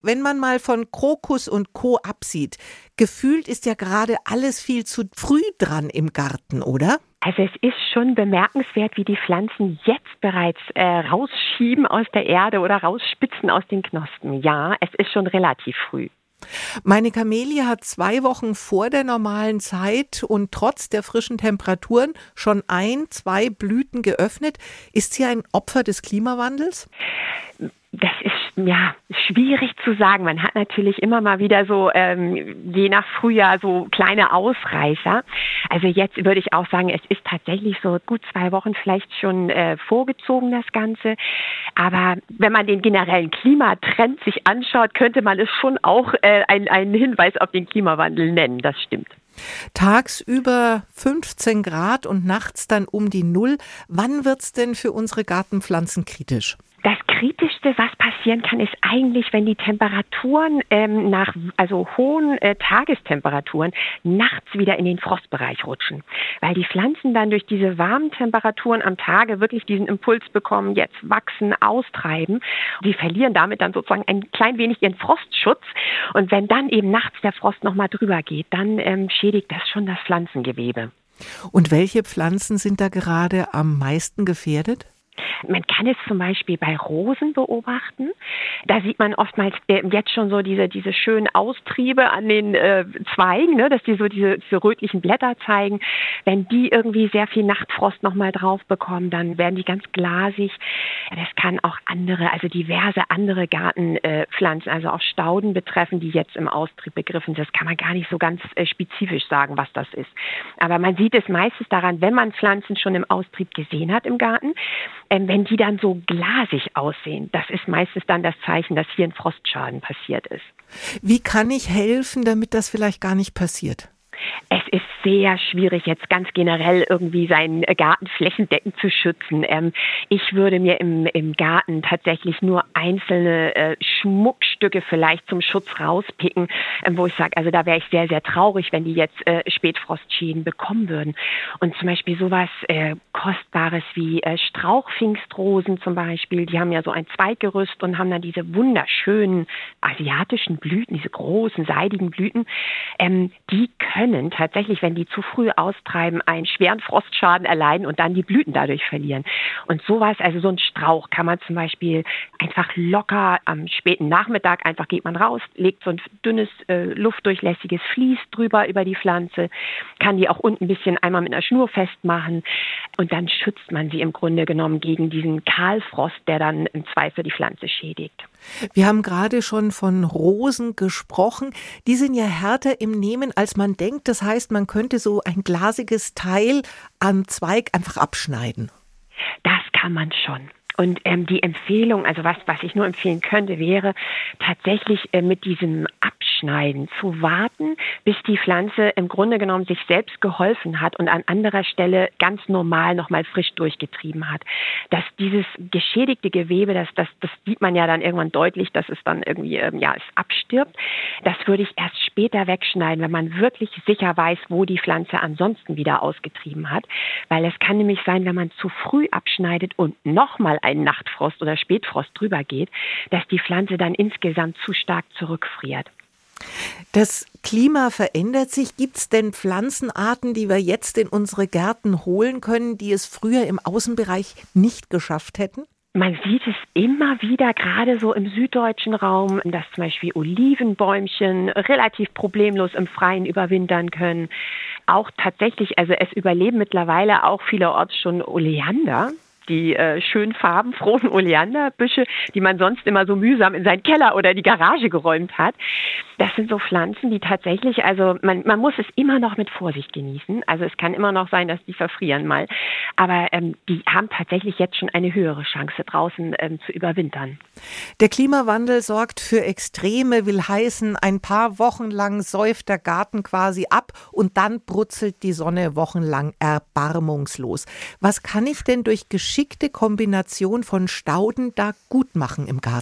Wenn man mal von Krokus und Co. absieht, gefühlt ist ja gerade alles viel zu früh dran im Garten, oder? Also es ist schon bemerkenswert, wie die Pflanzen jetzt bereits rausschieben aus der Erde oder rausspitzen aus den Knospen. Ja, es ist schon relativ früh. Meine Kamelie hat 2 Wochen vor der normalen Zeit und trotz der frischen Temperaturen schon 2 Blüten geöffnet. Ist sie ein Opfer des Klimawandels? Das ist ja schwierig zu sagen. Man hat natürlich immer mal wieder so, je nach Frühjahr, so kleine Ausreißer. Also jetzt würde ich auch sagen, es ist tatsächlich so gut 2 Wochen vielleicht schon vorgezogen, das Ganze. Aber wenn man den generellen Klimatrend sich anschaut, könnte man es schon auch einen Hinweis auf den Klimawandel nennen. Das stimmt. Tagsüber 15 Grad und nachts dann um die 0. Wann wird's denn für unsere Gartenpflanzen kritisch? Das Kritischste, was passieren kann, ist eigentlich, wenn die Temperaturen nach hohen Tagestemperaturen nachts wieder in den Frostbereich rutschen. Weil die Pflanzen dann durch diese warmen Temperaturen am Tage wirklich diesen Impuls bekommen, jetzt wachsen, austreiben. Die verlieren damit dann sozusagen ein klein wenig ihren Frostschutz. Und wenn dann eben nachts der Frost nochmal drüber geht, dann schädigt das schon das Pflanzengewebe. Und welche Pflanzen sind da gerade am meisten gefährdet? Man kann es zum Beispiel bei Rosen beobachten. Da sieht man oftmals jetzt schon so diese schönen Austriebe an den Zweigen, ne, dass die so diese rötlichen Blätter zeigen. Wenn die irgendwie sehr viel Nachtfrost nochmal drauf bekommen, dann werden die ganz glasig. Das kann auch diverse andere Gartenpflanzen, also auch Stauden betreffen, die jetzt im Austrieb begriffen sind. Das kann man gar nicht so ganz spezifisch sagen, was das ist. Aber man sieht es meistens daran, wenn man Pflanzen schon im Austrieb gesehen hat im Garten, wenn die dann so glasig aussehen, das ist meistens dann das Zeichen, dass hier ein Frostschaden passiert ist. Wie kann ich helfen, damit das vielleicht gar nicht passiert? Es ist sehr schwierig, jetzt ganz generell irgendwie seinen Garten flächendeckend zu schützen. Ich würde mir im Garten tatsächlich nur einzelne Schmuckstücke vielleicht zum Schutz rauspicken, wo ich sage, also da wäre ich sehr, sehr traurig, wenn die jetzt Spätfrostschäden bekommen würden. Und zum Beispiel sowas Kostbares wie Strauchpfingstrosen zum Beispiel, die haben ja so ein Zweiggerüst und haben dann diese wunderschönen asiatischen Blüten, diese großen, seidigen Blüten, die können tatsächlich, wenn die zu früh austreiben, einen schweren Frostschaden erleiden und dann die Blüten dadurch verlieren. Und sowas, also so ein Strauch kann man zum Beispiel einfach locker am späten Nachmittag, einfach geht man raus, legt so ein dünnes, luftdurchlässiges Vlies drüber über die Pflanze, kann die auch unten ein bisschen einmal mit einer Schnur festmachen und dann schützt man sie im Grunde genommen gegen diesen Kahlfrost, der dann im Zweifel die Pflanze schädigt. Wir haben gerade schon von Rosen gesprochen. Die sind ja härter im Nehmen, als man denkt. Das heißt, man könnte so ein glasiges Teil am Zweig einfach abschneiden. Das kann man schon. Und die Empfehlung, also was ich nur empfehlen könnte, wäre tatsächlich mit diesem Abschneiden zu warten, bis die Pflanze im Grunde genommen sich selbst geholfen hat und an anderer Stelle ganz normal nochmal frisch durchgetrieben hat. Dass dieses geschädigte Gewebe, das sieht man ja dann irgendwann deutlich, dass es dann irgendwie es abstirbt. Das würde ich erst später wegschneiden, wenn man wirklich sicher weiß, wo die Pflanze ansonsten wieder ausgetrieben hat. Weil es kann nämlich sein, wenn man zu früh abschneidet und nochmal einen Nachtfrost oder Spätfrost drüber geht, dass die Pflanze dann insgesamt zu stark zurückfriert. Das Klima verändert sich. Gibt es denn Pflanzenarten, die wir jetzt in unsere Gärten holen können, die es früher im Außenbereich nicht geschafft hätten? Man sieht es immer wieder, gerade so im süddeutschen Raum, dass zum Beispiel Olivenbäumchen relativ problemlos im Freien überwintern können. Auch tatsächlich, also es überleben mittlerweile auch vielerorts schon Oleander. Die schön farbenfrohen Oleanderbüsche, die man sonst immer so mühsam in seinen Keller oder die Garage geräumt hat. Das sind so Pflanzen, die tatsächlich, also man muss es immer noch mit Vorsicht genießen. Also es kann immer noch sein, dass die verfrieren mal. Aber die haben tatsächlich jetzt schon eine höhere Chance, draußen zu überwintern. Der Klimawandel sorgt für Extreme, will heißen, ein paar Wochen lang säuft der Garten quasi ab und dann brutzelt die Sonne wochenlang erbarmungslos. Was kann ich denn durch geschickte Kombination von Stauden da gut machen im Garten?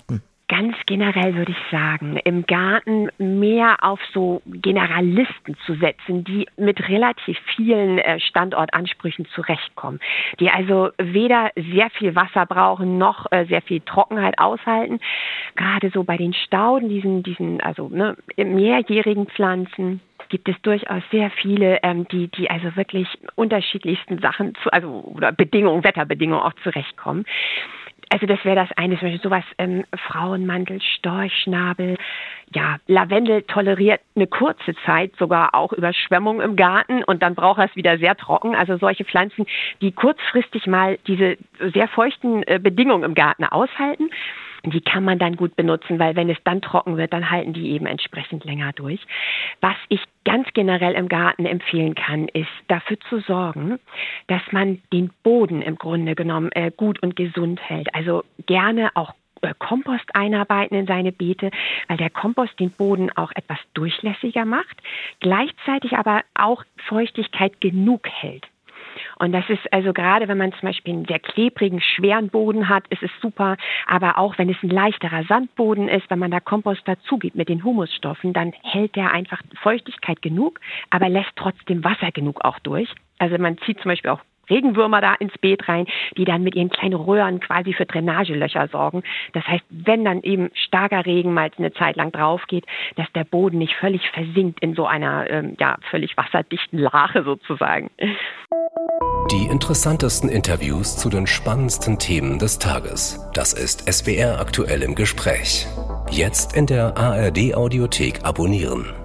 Ganz generell würde ich sagen, im Garten mehr auf so Generalisten zu setzen, die mit relativ vielen Standortansprüchen zurechtkommen, die also weder sehr viel Wasser brauchen noch sehr viel Trockenheit aushalten. Gerade so bei den Stauden, diesen mehrjährigen Pflanzen, gibt es durchaus sehr viele, die also wirklich unterschiedlichsten Sachen, oder Wetterbedingungen auch zurechtkommen. Also das wäre das eine, zum Beispiel sowas, Frauenmantel, Storchschnabel. Ja, Lavendel toleriert eine kurze Zeit sogar auch Überschwemmung im Garten und dann braucht er es wieder sehr trocken. Also solche Pflanzen, die kurzfristig mal diese sehr feuchten Bedingungen im Garten aushalten, die kann man dann gut benutzen, weil wenn es dann trocken wird, dann halten die eben entsprechend länger durch. Was ich ganz generell im Garten empfehlen kann, ist dafür zu sorgen, dass man den Boden im Grunde genommen gut und gesund hält. Also gerne auch Kompost einarbeiten in seine Beete, weil der Kompost den Boden auch etwas durchlässiger macht, gleichzeitig aber auch Feuchtigkeit genug hält. Und das ist also gerade, wenn man zum Beispiel einen sehr klebrigen, schweren Boden hat, ist es super. Aber auch wenn es ein leichterer Sandboden ist, wenn man da Kompost dazu gibt mit den Humusstoffen, dann hält der einfach Feuchtigkeit genug, aber lässt trotzdem Wasser genug auch durch. Also man zieht zum Beispiel auch Regenwürmer da ins Beet rein, die dann mit ihren kleinen Röhren quasi für Drainagelöcher sorgen. Das heißt, wenn dann eben starker Regen mal eine Zeit lang drauf geht, dass der Boden nicht völlig versinkt in so einer völlig wasserdichten Lache sozusagen. Die interessantesten Interviews zu den spannendsten Themen des Tages. Das ist SWR aktuell im Gespräch. Jetzt in der ARD Audiothek abonnieren.